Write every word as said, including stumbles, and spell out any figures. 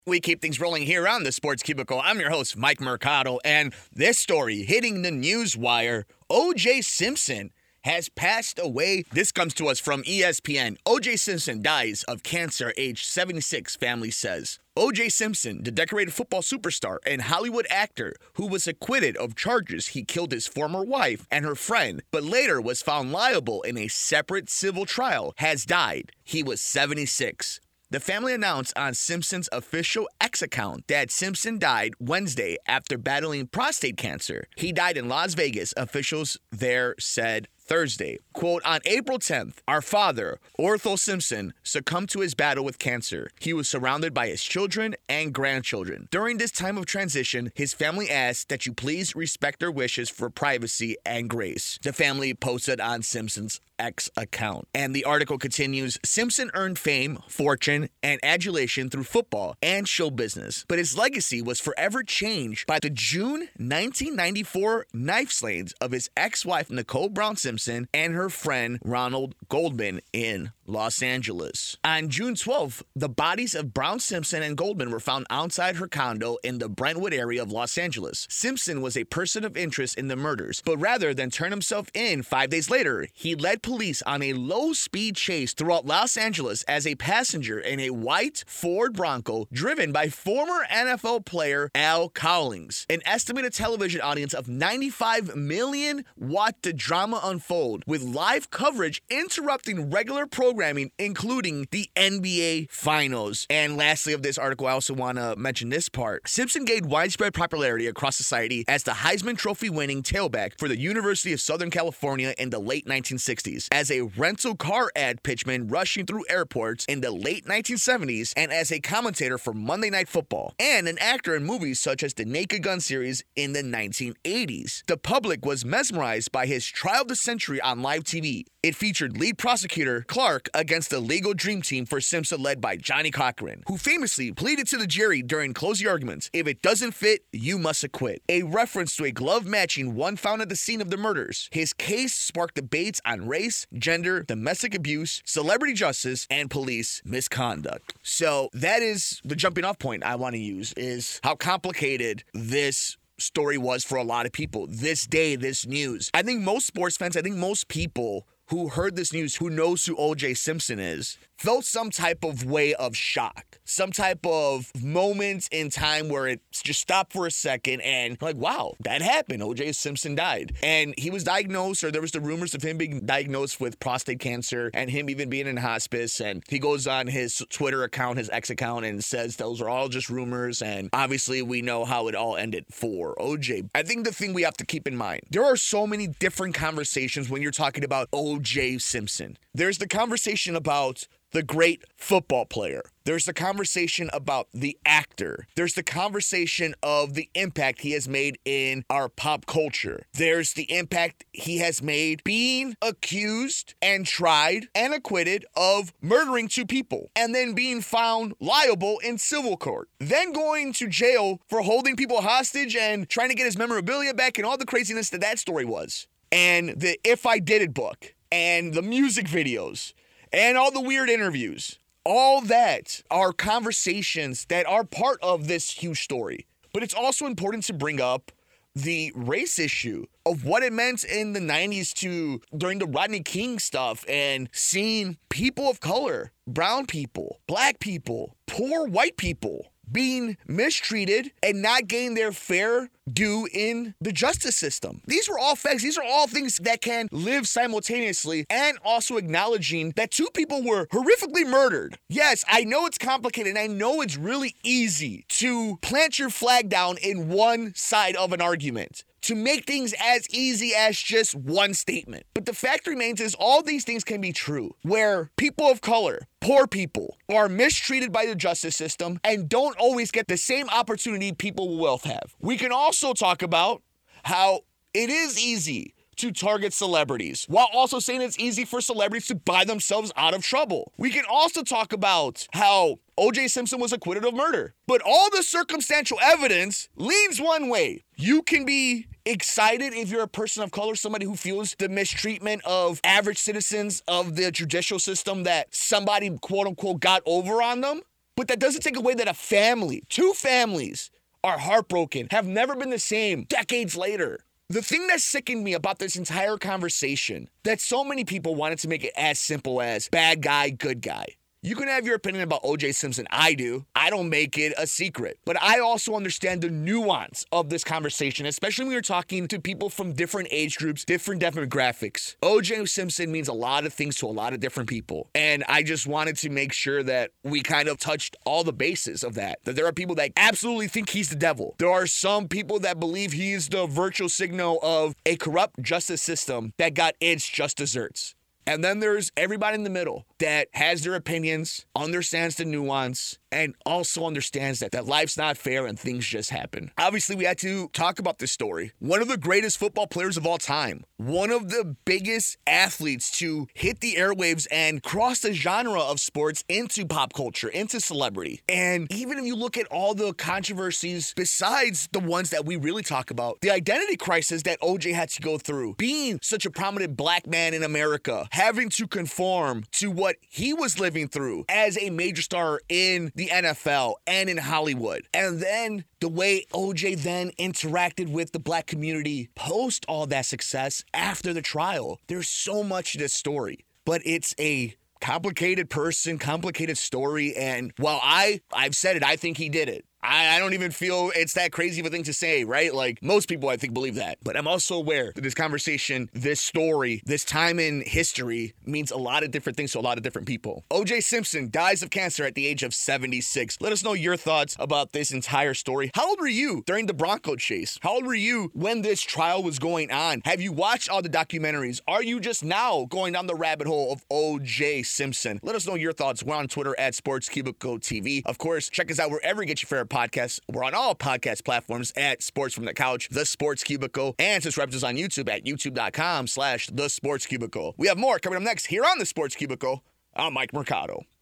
We keep things rolling here on the Sports Cubicle. I'm your host, Mike Mercado, and this story hitting the news wire, O J Simpson has passed away. This comes to us from E S P N. O J Simpson dies of cancer, age seventy-six, family says. O J Simpson, the decorated football superstar and Hollywood actor who was acquitted of charges he killed his former wife and her friend, but later was found liable in a separate civil trial, has died. He was seventy-six. The family announced on Simpson's official X account that Simpson died Wednesday after battling prostate cancer. He died in Las Vegas, officials there said Thursday. Quote, on April tenth, our father, Ortho Simpson, succumbed to his battle with cancer. He was surrounded by his children and grandchildren. During this time of transition, his family asked that you please respect their wishes for privacy and grace. The family posted on Simpson's X account. And the article continues, Simpson earned fame, fortune, and adulation through football and show business. But his legacy was forever changed by the June nineteen ninety-four knife slayings of his ex-wife, Nicole Brown Simpson, and her friend, Ronald Goldman, in Los Angeles. On June twelfth, the bodies of Brown, Simpson, and Goldman were found outside her condo in the Brentwood area of Los Angeles. Simpson was a person of interest in the murders, but rather than turn himself in five days later, he led police on a low-speed chase throughout Los Angeles as a passenger in a white Ford Bronco driven by former N F L player Al Cowlings. An estimated television audience of ninety-five million watched the drama unfold, with live coverage interrupting regular programming, including the N B A Finals. And lastly of this article, I also want to mention this part. Simpson gained widespread popularity across society as the Heisman Trophy winning tailback for the University of Southern California in the late nineteen sixties, as a rental car ad pitchman rushing through airports in the late nineteen seventies, and as a commentator for Monday Night Football, and an actor in movies such as the Naked Gun series in the nineteen eighties. The public was mesmerized by his trial of the century on live T V. It featured lead prosecutor Clark against the legal dream team for Simpson led by Johnny Cochran, who famously pleaded to the jury during closing arguments, if it doesn't fit, you must acquit. A reference to a glove matching one found at the scene of the murders. His case sparked debates on race, gender, domestic abuse, celebrity justice, and police misconduct. So that is the jumping off point I want to use, is how complicated this story was for a lot of people. This day, this news. I think most sports fans, I think most people who heard this news, who knows who O J Simpson is, felt some type of way of shock, some type of moment in time where it just stopped for a second and like, wow, that happened. O J Simpson died. And he was diagnosed, or there was the rumors of him being diagnosed with prostate cancer and him even being in hospice. And he goes on his Twitter account, his X account, and says those are all just rumors. And obviously we know how it all ended for O J. I think the thing we have to keep in mind, there are so many different conversations when you're talking about O J Simpson. There's the conversation about the great football player. There's the conversation about the actor. There's the conversation of the impact he has made in our pop culture. There's the impact he has made being accused and tried and acquitted of murdering two people and then being found liable in civil court. Then going to jail for holding people hostage and trying to get his memorabilia back and all the craziness that that story was. And the If I Did It book and the music videos and all the weird interviews. All that are conversations that are part of this huge story. But it's also important to bring up the race issue of what it meant in the nineties to during the Rodney King stuff and seeing people of color, brown people, black people, poor white people being mistreated and not getting their fair due in the justice system. These were all facts. These are all things that can live simultaneously, and also acknowledging that two people were horrifically murdered. Yes, I know it's complicated, and I know it's really easy to plant your flag down in one side of an argument, to make things as easy as just one statement. But the fact remains is all these things can be true, where people of color, poor people, are mistreated by the justice system and don't always get the same opportunity people with wealth have. We can also talk about how it is easy to target celebrities, while also saying it's easy for celebrities to buy themselves out of trouble. We can also talk about how O J Simpson was acquitted of murder, but all the circumstantial evidence leans one way. You can be excited if you're a person of color, somebody who feels the mistreatment of average citizens of the judicial system, that somebody, quote unquote, got over on them. But that doesn't take away that a family, two families, are heartbroken, have never been the same decades later. The thing that sickened me about this entire conversation, that so many people wanted to make it as simple as bad guy, good guy. You can have your opinion about O J Simpson. I do. I don't make it a secret. But I also understand the nuance of this conversation, especially when you're talking to people from different age groups, different demographics. O J Simpson means a lot of things to a lot of different people. And I just wanted to make sure that we kind of touched all the bases of that. That there are people that absolutely think he's the devil. There are some people that believe he's the virtual signal of a corrupt justice system that got its just desserts. And then there's everybody in the middle that has their opinions, understands the nuance, and also understands that, that life's not fair and things just happen. Obviously, we had to talk about this story. One of the greatest football players of all time. One of the biggest athletes to hit the airwaves and cross the genre of sports into pop culture, into celebrity. And even if you look at all the controversies besides the ones that we really talk about, the identity crisis that O J had to go through, being such a prominent black man in America, having to conform to what he was living through as a major star in the N F L and in Hollywood. And then the way O J then interacted with the black community post all that success after the trial. There's so much to this story, but it's a complicated person, complicated story. And while I, I've said it, I think he did it. I, I don't even feel it's that crazy of a thing to say, right? Like, most people, I think, believe that. But I'm also aware that this conversation, this story, this time in history means a lot of different things to a lot of different people. O J Simpson dies of cancer at the age of seventy-six. Let us know your thoughts about this entire story. How old were you during the Bronco chase? How old were you when this trial was going on? Have you watched all the documentaries? Are you just now going down the rabbit hole of O J Simpson? Let us know your thoughts. We're on Twitter at Sports Cubicle T V. Of course, check us out wherever you get your favorite podcasts. We're on all podcast platforms at Sports from the Couch, The Sports Cubicle, and subscribe to us on YouTube at youtube.com slash The Sports Cubicle. We have more coming up next here on The Sports Cubicle. I'm Mike Mercado.